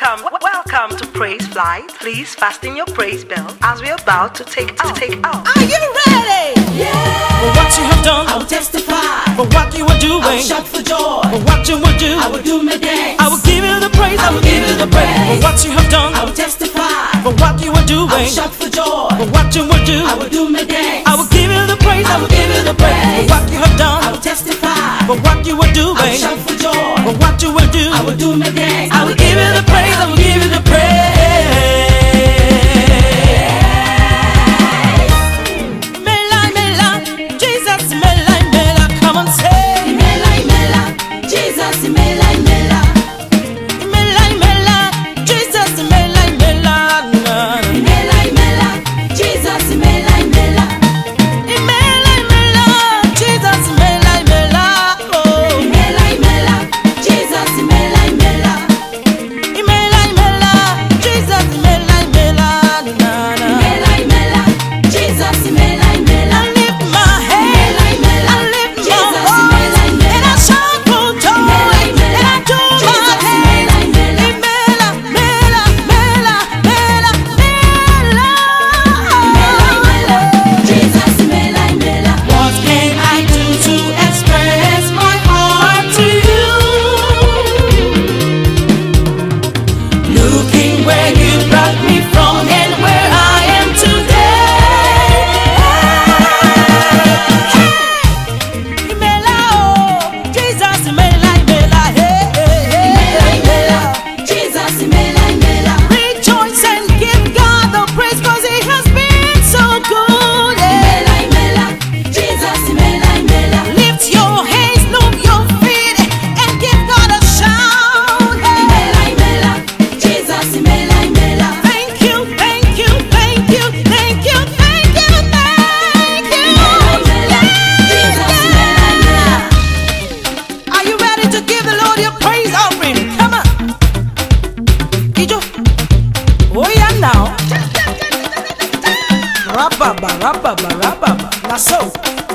welcome to Praise Flight. Please fasten your praise belt as we're about to take out. Are you ready? Yeah. For what you have done, I will testify. For what you are doing, I will shout for joy. For what you will do, I will do my dance. I will give you the praise. I will give you the praise. For what you have done, I will testify. For what you are doing, I will shout for joy. For what you will do, I will do my dance. I will give you the praise. I will give you the praise. For what you have done, I will testify. For what you are doing, I will shout for joy. For what you will do, I will do my dance. I will give you the praise. I will give you the praise. Now, rapaba, now so.